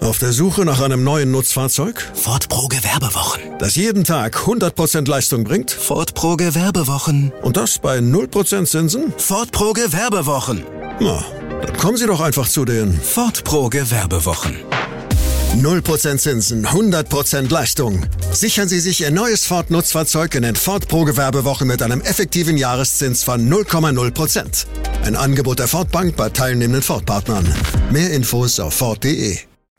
Auf der Suche nach einem neuen Nutzfahrzeug? Ford Pro Gewerbewochen. Das jeden Tag 100% Leistung bringt? Ford Pro Gewerbewochen. Und das bei 0% Zinsen? Ford Pro Gewerbewochen. Na, dann kommen Sie doch einfach zu den Ford Pro Gewerbewochen. 0% Zinsen, 100% Leistung. Sichern Sie sich Ihr neues Ford-Nutzfahrzeug in den Ford Pro Gewerbewochen mit einem effektiven Jahreszins von 0,0%. Ein Angebot der Ford Bank bei teilnehmenden Ford-Partnern. Mehr Infos auf Ford.de.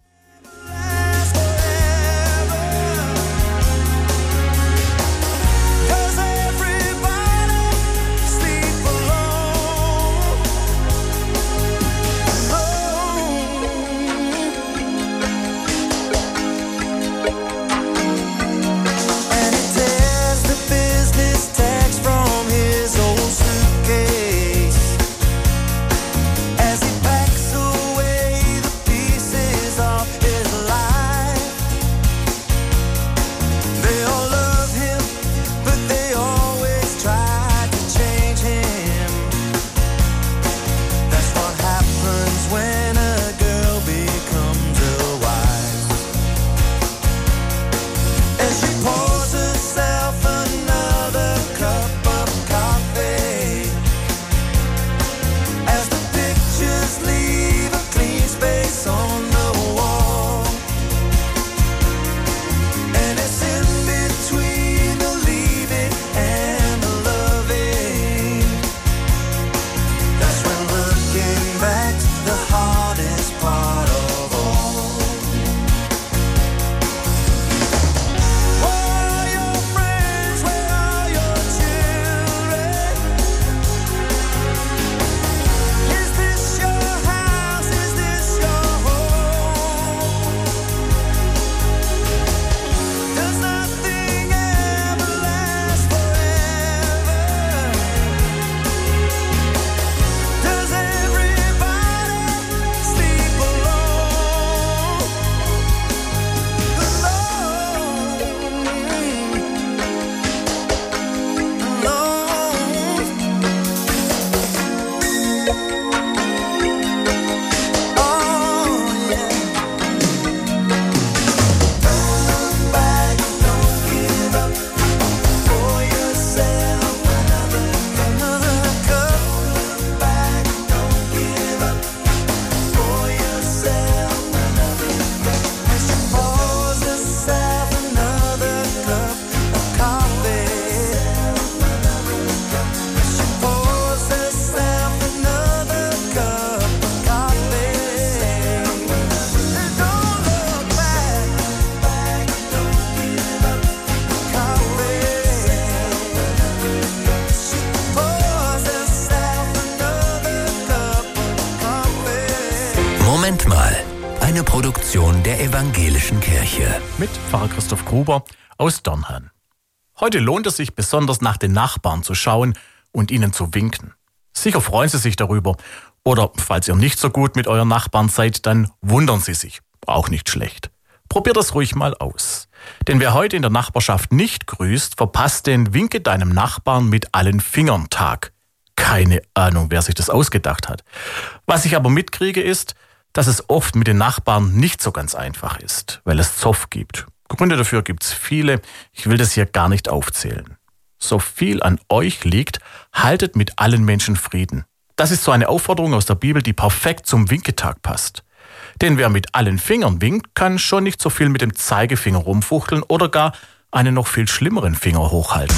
Moment mal, eine Produktion der Evangelischen Kirche. Mit Pfarrer Christoph Gruber aus Dörnheim. Heute lohnt es sich besonders nach den Nachbarn zu schauen und ihnen zu winken. Sicher freuen sie sich darüber. Oder falls ihr nicht so gut mit euren Nachbarn seid, dann wundern sie sich. Auch nicht schlecht. Probiert das ruhig mal aus. Denn wer heute in der Nachbarschaft nicht grüßt, verpasst den Winke deinem Nachbarn mit allen Fingern Tag. Keine Ahnung, wer sich das ausgedacht hat. Was ich aber mitkriege ist, dass es oft mit den Nachbarn nicht so ganz einfach ist, weil es Zoff gibt. Gründe dafür gibt's viele, ich will das hier gar nicht aufzählen. So viel an euch liegt, haltet mit allen Menschen Frieden. Das ist so eine Aufforderung aus der Bibel, die perfekt zum Winketag passt. Denn wer mit allen Fingern winkt, kann schon nicht so viel mit dem Zeigefinger rumfuchteln oder gar einen noch viel schlimmeren Finger hochhalten.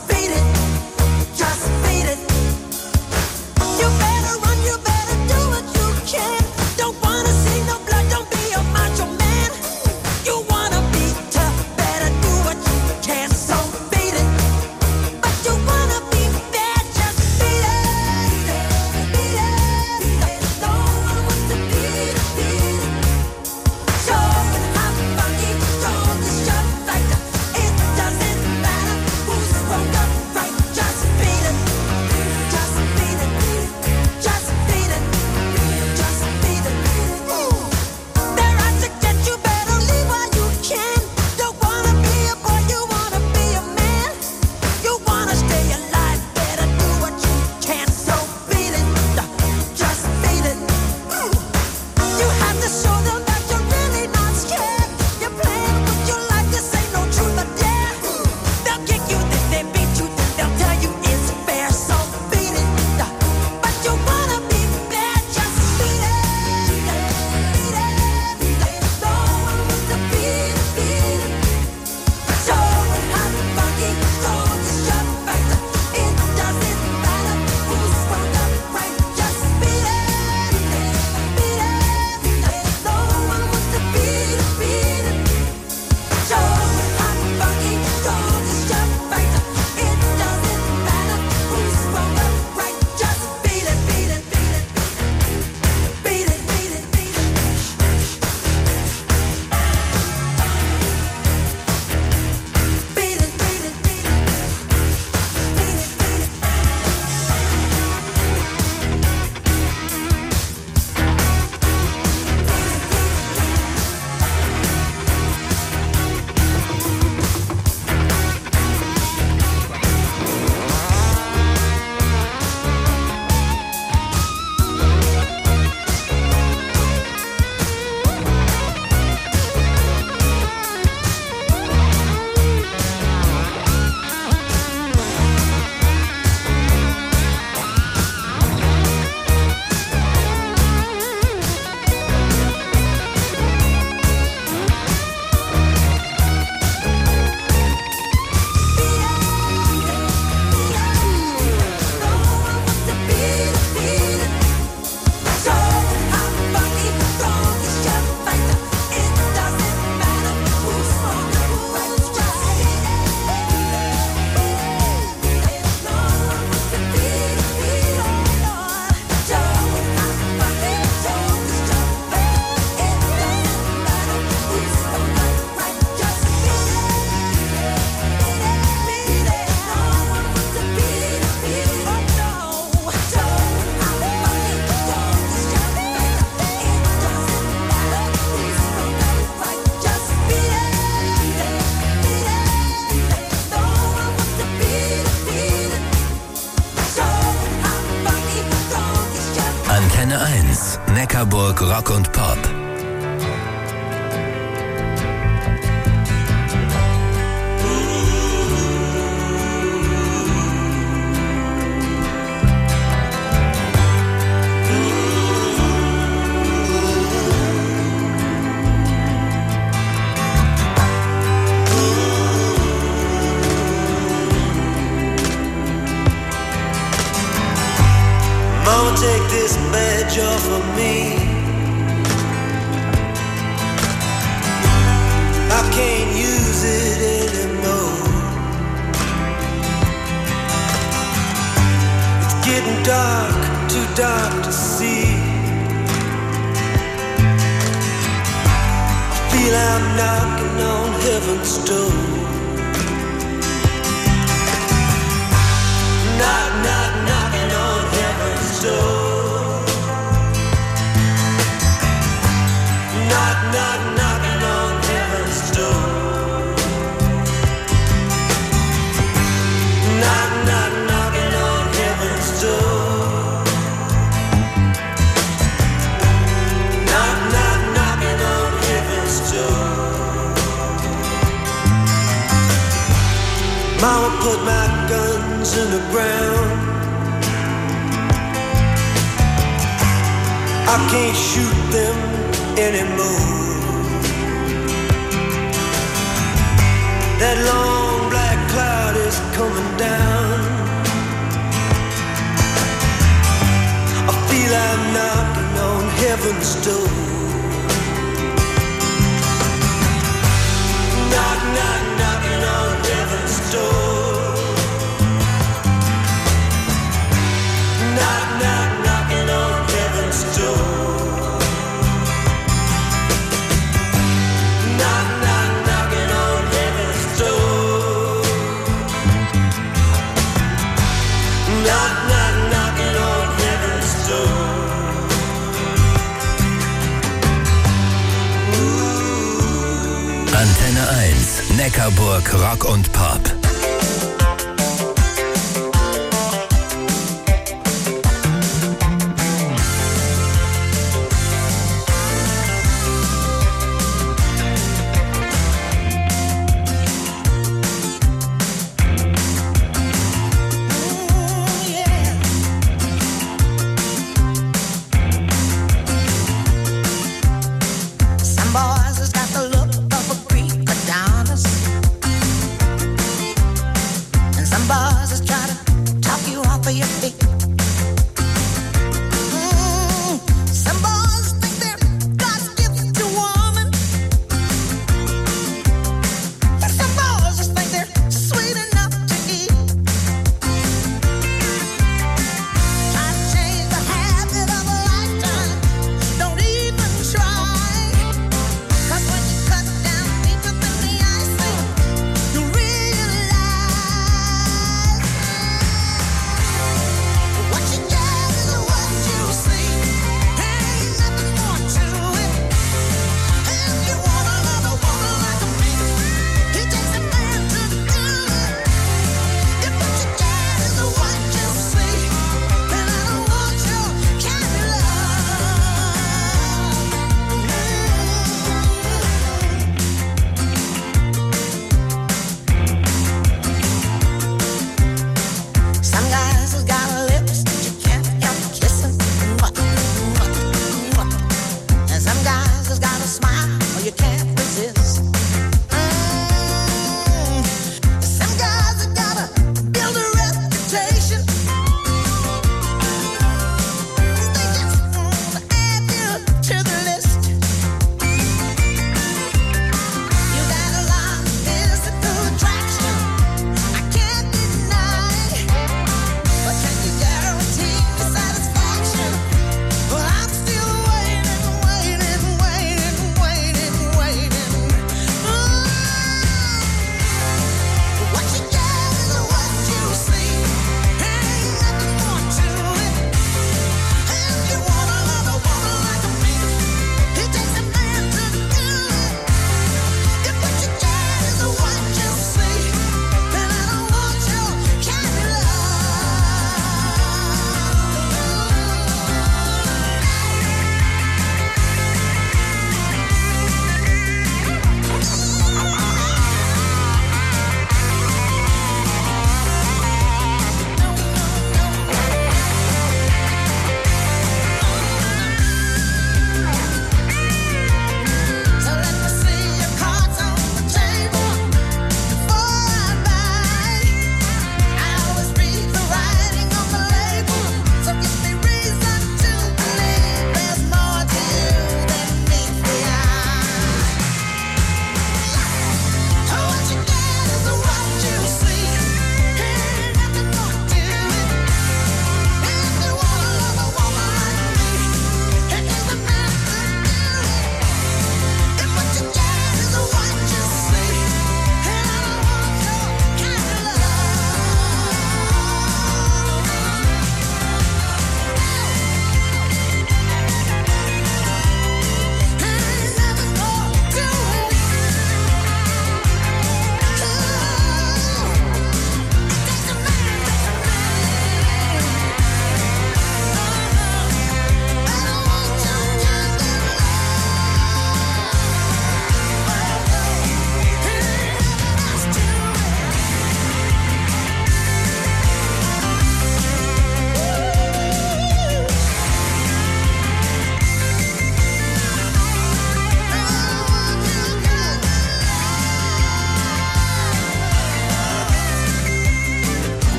You better run, you better do it. Antenne 1, Neckarburg Rock und Pop. Mama, take this badge off of me. I can't use it anymore. It's getting dark, too dark to see. I feel I'm knocking on heaven's door. Knock, knock, knocking on heaven's door. Knock, knock, knocking on heaven's door. Knock, knock, knocking on heaven's door. Knock, knock, knocking on heaven's door. Mama put my guns in the ground. I can't shoot them anymore. That long black cloud is coming down. I feel I'm knocking on heaven's door. Knock, knock, knocking on heaven's door. Knock, knock, knocking on heaven's door. Knock, knock, knocking on heaven's door. Knock, knock, knocking on heaven's door. Antenne 1, Neckarburg Rock und Pop. Some boys has got the look of a Greek Adonis, and some boys just try to talk you off of your feet. Some boys think they're God's gift to woman, and some boys just think they're sweet enough to eat. Try to change the habit of a lifetime, don't even try. 'Cause when you cut down deeper than the icing, you realize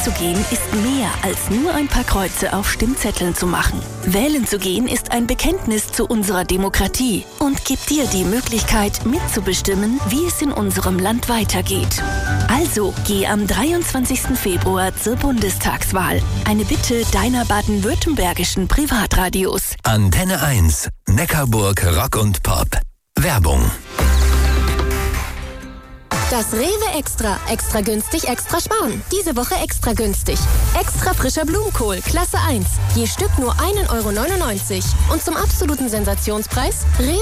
zu gehen ist mehr als nur ein paar Kreuze auf Stimmzetteln zu machen. Wählen zu gehen ist ein Bekenntnis zu unserer Demokratie und gibt dir die Möglichkeit, mitzubestimmen, wie es in unserem Land weitergeht. Also geh am 23. Februar zur Bundestagswahl. Eine Bitte deiner baden-württembergischen Privatradios. Antenne 1, Neckarburg Rock und Pop. Werbung. Das Rewe Extra. Extra günstig, extra sparen. Diese Woche extra günstig. Extra frischer Blumenkohl, Klasse 1. Je Stück nur 1,99 € Und zum absoluten Sensationspreis Rewe